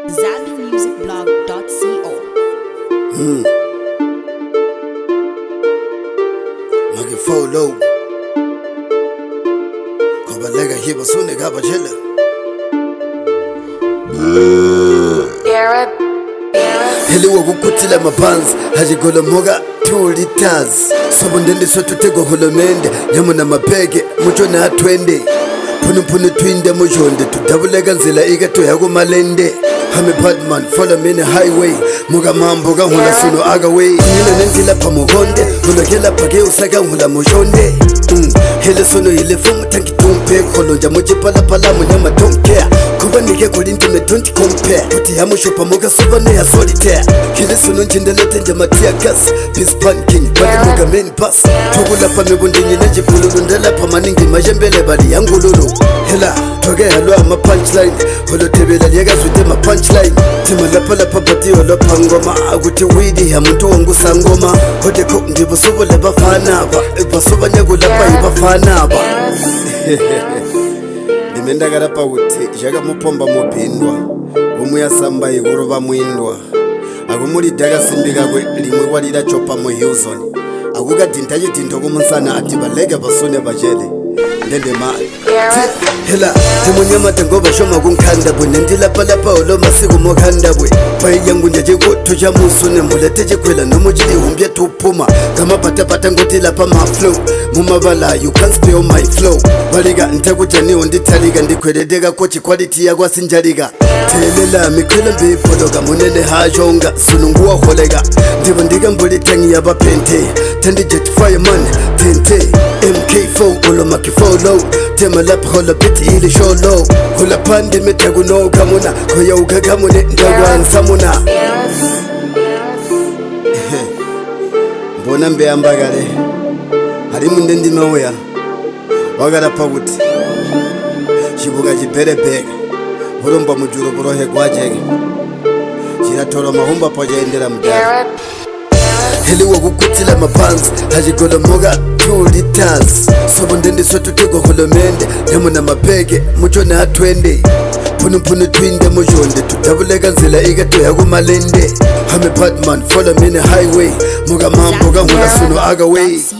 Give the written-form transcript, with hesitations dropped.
ZambianMusicBlog.co. Looking for low. Kobalega hiba sune kaba chela. Heli wakukutila mapanzi hajikola moga 2 liters. Sobondende soto tego holomende nyamu na mapege mucho na 20. Punu twinde mujonde tutabulega nzila iga to yago malende. Hame badman follow me in the highway. Muga mambo ga hula suno aga way. Nila nenzila pa mugonde hula hila pake usaga hula mujonde. Hele sono ile fumu tanki tumpe kolonja moji pala munyama don't care. Kuba nige kulinti me don't compare. Puti hamu shopa muga subane ya solitaire. Hele sono njindelete njama tia gas. Peace banking bali muga main pass. Tugula pa mebundi nyineji fululu ndela pa maningi majembele bali yangu lulu. Hela toge halwa ma punchline. Holo tebela liyaga zwite ma punchline. Tima lapa bati holo pangoma. Aguti widi ya mtu wangu sangoma. Hode ko ndibu subu leba fana ba. Iba suba nyegu lapa iba fana ba. Nimenda garapa uti jaga mupomba mupindwa. Gumu ya samba igoroba muindwa. Agumuri daga simbiga gwe limwe walira chopa mu Houston. Aguga dintaji dintogo munsana ati balega basone bajele. Ndende ma hela timunyama tengo bashoma kunkanda bwe ndila pala olo masiku mokanda bwe pai yangu nje ko tuja musune muleteje kwela nomujili umbye tupuma kama pata ngoti lapa ma flow mumabala you can't steal my flow baliga ntakutani onditaliga ndikweredega ko quality yagwa sinjaliga telela mikwela bipologa munene hajonga sununguwa holega ndibandiga mbuli tangi yabapente tendi jet fireman tente MK4 olo makifolo tema lap hola biti ili sholo hola pande metegu no kamuna koya ugagamune ndagwan samuna mbona mbe ambagale hari mundendi mawoya wagara paguti shibuga jiberebe urumba mujuro burohe gwajege shiratoro mahumba pojendera mudara heli wakukutila mapanzi hajikola moga 2 liters. Sobondende soto tego holomende nyamu na mapege mucho na 20. Punu twinde mujonde tutabulega nzila iga to yago malende. Hame badman follow me in the highway. Muga mambo ga hula suno aga way.